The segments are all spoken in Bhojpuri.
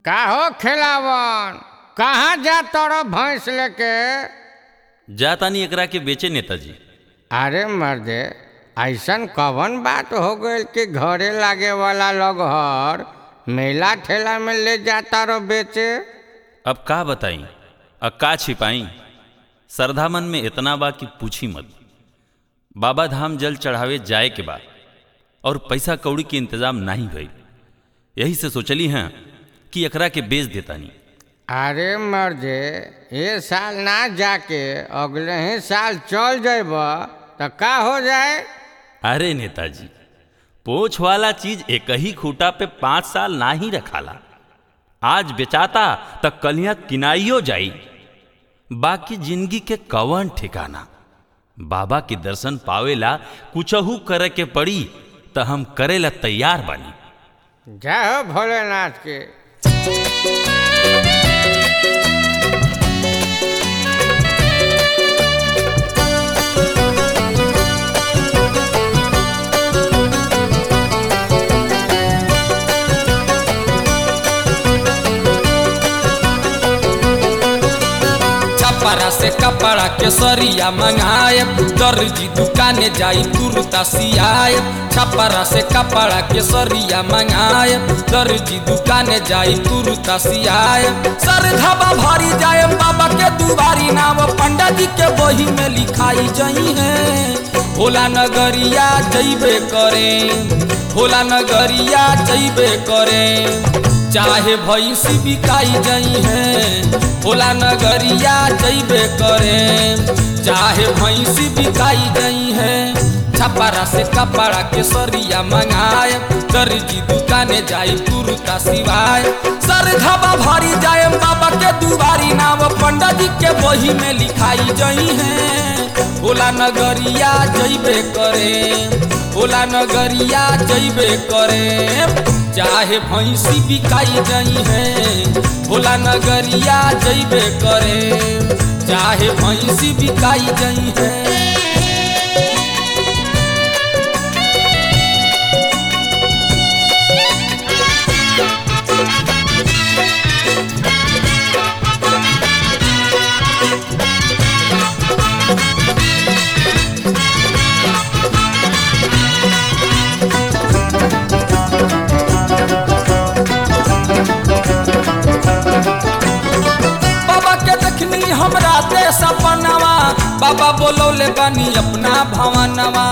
का हो खिलावन, कहाँ जा तोरो भैंस लेके? जातानी एकरा के बेचे नेताजी। अरे मर्दे, ऐसन कवन बात हो गई कि घरे लागे वाला लोग हर मेला ठेला में ले जाता रो बेचे? अब का बताई, अब का छिपाई। श्रद्धा मन में इतना बा कि पूछी मत। बाबा धाम जल चढ़ावे जाए के बाद और पैसा कौड़ी के इंतजाम नहीं भई, यही से सोचली हैं कि एकरा के बेच देतानी। अरे मर्दे, ये साल ना जाके अगले ही साल चल जाब तो का हो जाए? अरे नेताजी, पोछ वाला चीज एक ही खूटा पे 5 साल ना ही रखाला। आज बेचाता तो कलियां किनाइयो जाई। बाकी जिंदगी के कवन ठिकाना। बाबा के दर्शन पावेला कुछहू करे के पड़ी तो हम करेला तैयार बानी। जय हो भोलेनाथ के। छपरा से कपड़ा के सरिया मंगाए, दर्जी दुकाने जाई कुर्ता सियाए। छपरा से कपड़ा के सरिया मंगाए, दर्जी दुकाने जाई कुर्ता सियाए। सर धाबा भरी जाए बाबा के दुबारी, नाम पंडा जी के बही में लिखाई जई है। भोला नगरिया जइबे करें, भोला नगरिया जइबे करें, चाहे भैंसी बिकाई जई है। भोला नगरिया जइबे करें, चाहे भैंसी बिकाई जई है। छपरा से कपड़ा के सरिया मंगाए, दर्जी दुकाने जाई कुर्ता सिवाय। सर धाबा भरी जाए बाबा के दुबारी, नाम पंडा जी के बही में लिखाई जई है। भोला नगरिया जइबे करें, भोला नगरिया जइबे करें, चाहे भैंसी बिकाई जई है। भोला नगरिया जइबे करें, चाहे भैंसी बिकाई जई है। हमरा ते सपनवा, बाबा बोलौले बानी अपना भवनवा।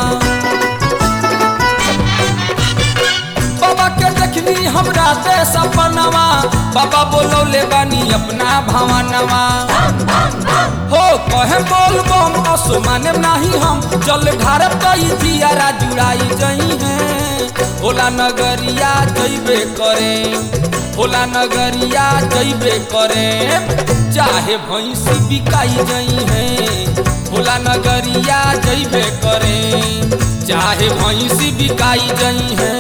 बाबा के देखनी हमरा ते सपनवा, बाबा बोलौले बानी अपना भवनवा। हो कहे बोल बम असमाने नहीं हम, जल ढारब कई दियारा जुड़ाई जई है। भोला नगरिया जइबे करें, भोला नगरिया जइबे करें, चाहे भैंसी बिकाई जई है। भोला नगरिया जइबे करें, चाहे भैंसी बिकाई जई है।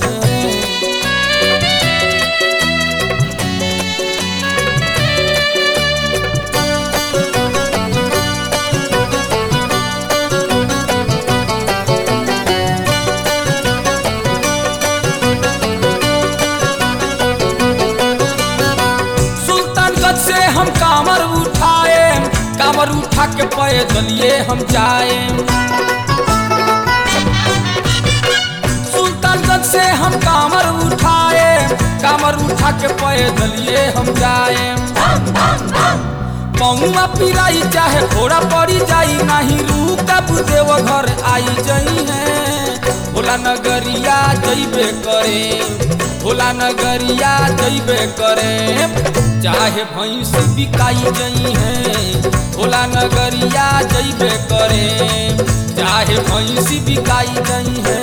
हम कामर उठाए, कामर उठा के पैदलिए हम जाए। सुल्तानगंज से हम कामर उठाए, कामर उठा के पैदलिए हम जाए। पौआ पिराई चाहे घोड़ा पड़ी जाई, नहीं रुकब देव घर आई जई है। भोला नगरिया जइबे करें, भोला नगरिया जइबे करें, चाहे भैंस बिकाई जई है। भोला नगरिया जइबे करें, चाहे भैंस बिकाई जई है।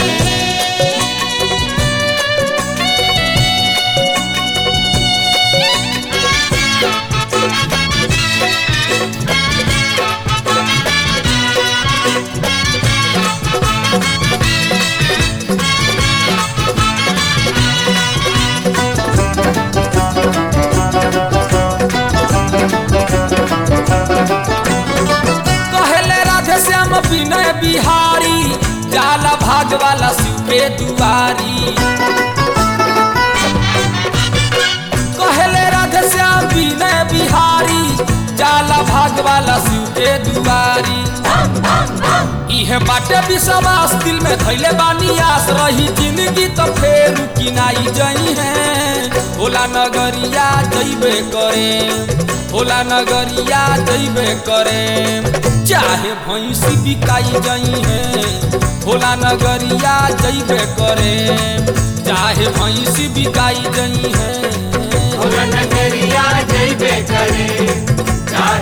विनय बिहारी जाला भाग वाला शिव के दुआरी। के दुआरी। इहे बाटे विश्वास दिल में धैले बानी आस, रही जिंदगी तो फेर किनाई जई है। होला नगरिया जइबे करे, होला नगरिया जइबे करे, चाहे भैंसी बिकाई जई है। होला नगरिया जइबे करे, चाहे भैंसी बिकाई जई है। होला नगरिया जइबे करे, चाहे